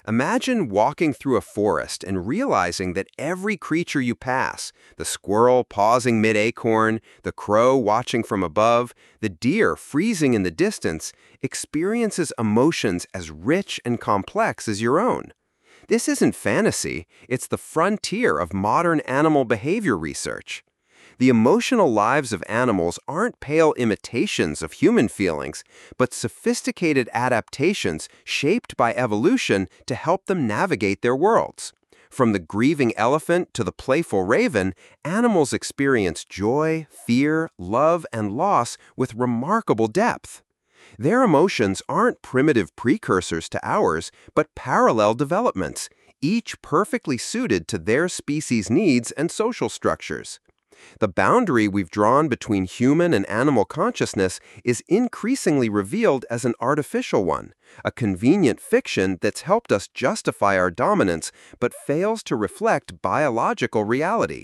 Imagine walking through a forest and realizing that every creature you pass, the squirrel pausing mid-acorn, the crow watching from above, the deer freezing in the distance, experiences emotions as rich and complex as your own. This isn't fantasy, it's the frontier of modern animal behavior research. The emotional lives of animals aren't pale imitations of human feelings, but sophisticated adaptations shaped by evolution to help them navigate their worlds. From the grieving elephant to the playful raven, animals experience joy, fear, love, and loss with remarkable depth. Their emotions aren't primitive precursors to ours, but parallel developments, each perfectly suited to their species' needs and social structures. The boundary we've drawn between human and animal consciousness is increasingly revealed as an artificial one, a convenient fiction that's helped us justify our dominance but fails to reflect biological reality.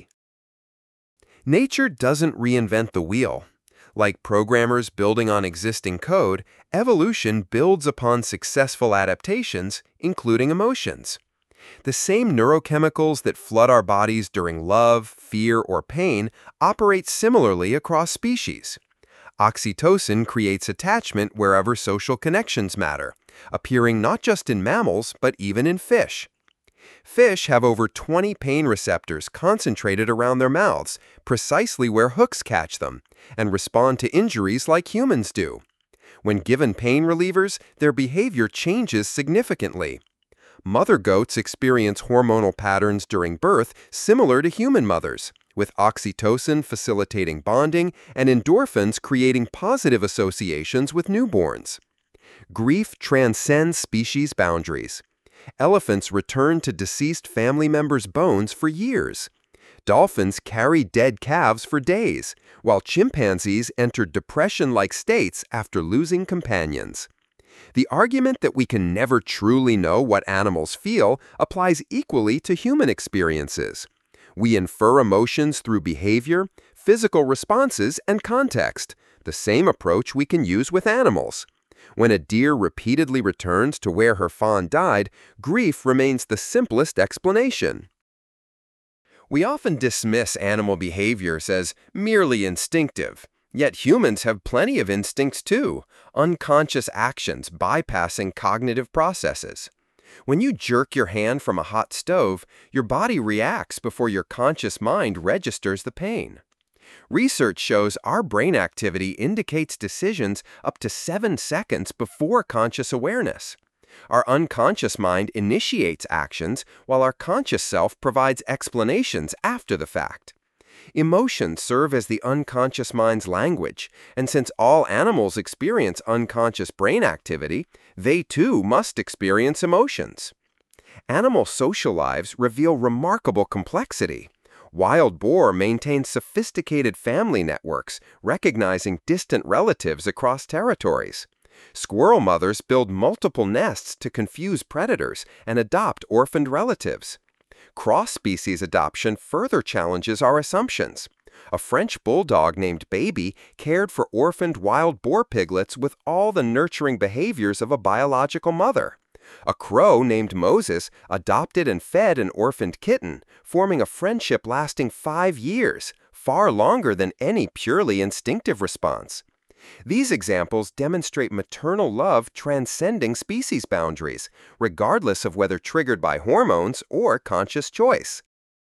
Nature doesn't reinvent the wheel. Like programmers building on existing code, evolution builds upon successful adaptations, including emotions. The same neurochemicals that flood our bodies during love, fear, or pain operate similarly across species. Oxytocin creates attachment wherever social connections matter, appearing not just in mammals but even in fish. Fish have over 20 pain receptors concentrated around their mouths, precisely where hooks catch them, and respond to injuries like humans do. When given pain relievers, their behavior changes significantly. Mother goats experience hormonal patterns during birth similar to human mothers, with oxytocin facilitating bonding and endorphins creating positive associations with newborns. Grief transcends species boundaries. Elephants return to deceased family members' bones for years. Dolphins carry dead calves for days, while chimpanzees enter depression-like states after losing companions. The argument that we can never truly know what animals feel applies equally to human experiences. We infer emotions through behavior, physical responses, and context, the same approach we can use with animals. When a deer repeatedly returns to where her fawn died, grief remains the simplest explanation. We often dismiss animal behaviors as merely instinctive. Yet humans have plenty of instincts too, unconscious actions bypassing cognitive processes. When you jerk your hand from a hot stove, your body reacts before your conscious mind registers the pain. Research shows our brain activity indicates decisions up to 7 seconds before conscious awareness. Our unconscious mind initiates actions while our conscious self provides explanations after the fact. Emotions serve as the unconscious mind's language, and since all animals experience unconscious brain activity, they too must experience emotions. Animal social lives reveal remarkable complexity. Wild boar maintain sophisticated family networks, recognizing distant relatives across territories. Squirrel mothers build multiple nests to confuse predators and adopt orphaned relatives. Cross-species adoption further challenges our assumptions. A French bulldog named Baby cared for orphaned wild boar piglets with all the nurturing behaviors of a biological mother. A crow named Moses adopted and fed an orphaned kitten, forming a friendship lasting 5 years, far longer than any purely instinctive response. These examples demonstrate maternal love transcending species boundaries, regardless of whether triggered by hormones or conscious choice.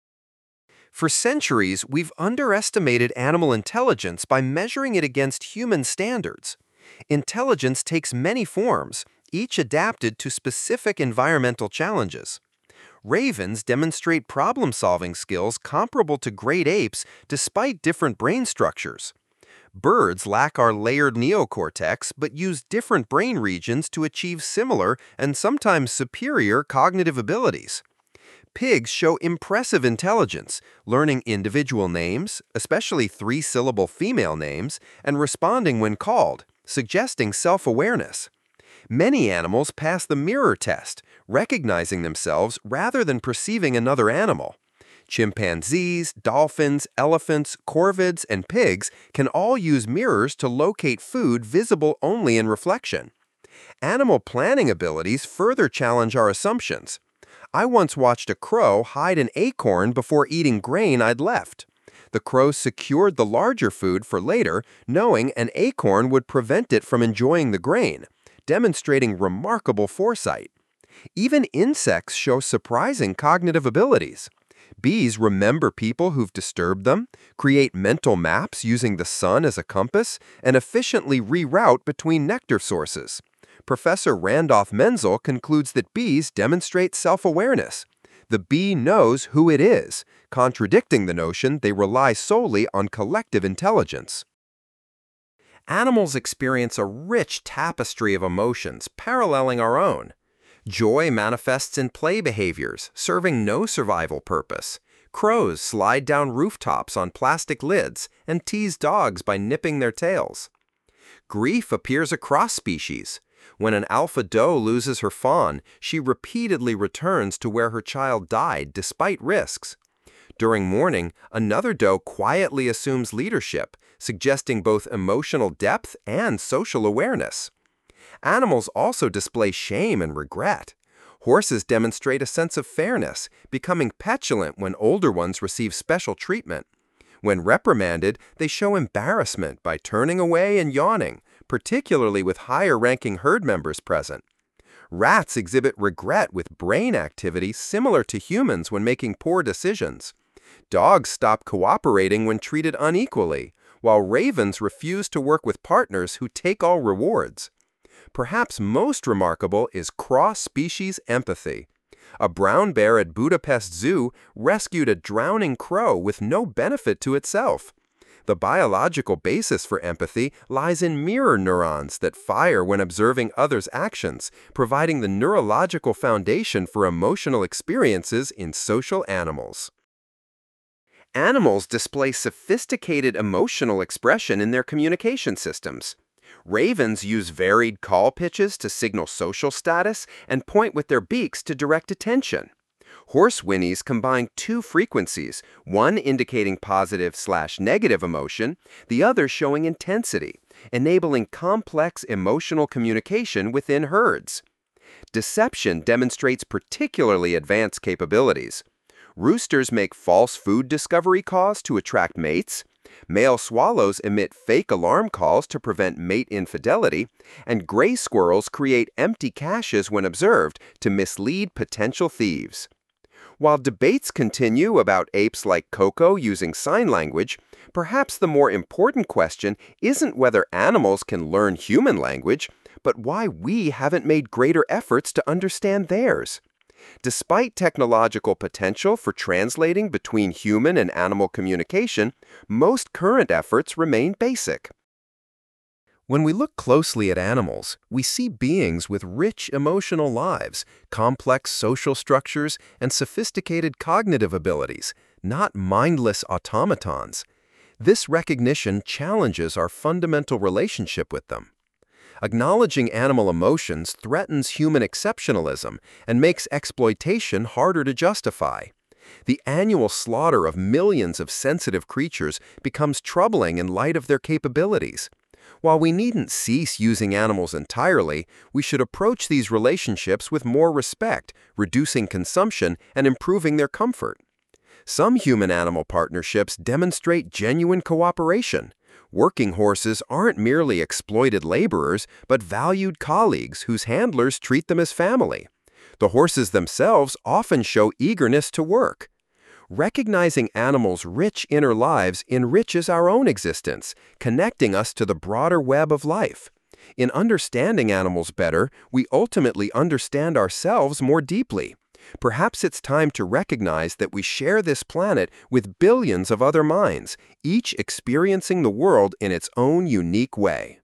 For centuries, we've underestimated animal intelligence by measuring it against human standards. Intelligence takes many forms, each adapted to specific environmental challenges. Ravens demonstrate problem-solving skills comparable to great apes despite different brain structures. Birds lack our layered neocortex but use different brain regions to achieve similar and sometimes superior cognitive abilities. Pigs show impressive intelligence, learning individual names, especially 3-syllable female names, and responding when called, suggesting self-awareness. Many animals pass the mirror test, recognizing themselves rather than perceiving another animal. Chimpanzees, dolphins, elephants, corvids, and pigs can all use mirrors to locate food visible only in reflection. Animal planning abilities further challenge our assumptions. I once watched a crow hide an acorn before eating grain I'd left. The crow secured the larger food for later, knowing an acorn would prevent it from enjoying the grain, demonstrating remarkable foresight. Even insects show surprising cognitive abilities. Bees remember people who've disturbed them, create mental maps using the sun as a compass, and efficiently reroute between nectar sources. Professor Randolph Menzel concludes that bees demonstrate self-awareness. The bee knows who it is, contradicting the notion they rely solely on collective intelligence. Animals experience a rich tapestry of emotions paralleling our own. Joy manifests in play behaviors, serving no survival purpose. Crows slide down rooftops on plastic lids and tease dogs by nipping their tails. Grief appears across species. When an alpha doe loses her fawn, she repeatedly returns to where her child died despite risks. During mourning, another doe quietly assumes leadership, suggesting both emotional depth and social awareness. Animals also display shame and regret. Horses demonstrate a sense of fairness, becoming petulant when older ones receive special treatment. When reprimanded, they show embarrassment by turning away and yawning, particularly with higher-ranking herd members present. Rats exhibit regret with brain activity similar to humans when making poor decisions. Dogs stop cooperating when treated unequally, while ravens refuse to work with partners who take all rewards. Perhaps most remarkable is cross-species empathy. A brown bear at Budapest Zoo rescued a drowning crow with no benefit to itself. The biological basis for empathy lies in mirror neurons that fire when observing others' actions, providing the neurological foundation for emotional experiences in social animals. Animals display sophisticated emotional expression in their communication systems. Ravens use varied call pitches to signal social status and point with their beaks to direct attention. Horse whinnies combine two frequencies, one indicating positive/negative emotion, the other showing intensity, enabling complex emotional communication within herds. Deception demonstrates particularly advanced capabilities. Roosters make false food discovery calls to attract mates. Male swallows emit fake alarm calls to prevent mate infidelity, and gray squirrels create empty caches when observed to mislead potential thieves. While debates continue about apes like Coco using sign language, perhaps the more important question isn't whether animals can learn human language, but why we haven't made greater efforts to understand theirs. Despite technological potential for translating between human and animal communication, most current efforts remain basic. When we look closely at animals, we see beings with rich emotional lives, complex social structures, and sophisticated cognitive abilities, not mindless automatons. This recognition challenges our fundamental relationship with them. Acknowledging animal emotions threatens human exceptionalism and makes exploitation harder to justify. The annual slaughter of millions of sensitive creatures becomes troubling in light of their capabilities. While we needn't cease using animals entirely, we should approach these relationships with more respect, reducing consumption and improving their comfort. Some human-animal partnerships demonstrate genuine cooperation. Working horses aren't merely exploited laborers, but valued colleagues whose handlers treat them as family. The horses themselves often show eagerness to work. Recognizing animals' rich inner lives enriches our own existence, connecting us to the broader web of life. In understanding animals better, we ultimately understand ourselves more deeply. Perhaps it's time to recognize that we share this planet with billions of other minds, each experiencing the world in its own unique way.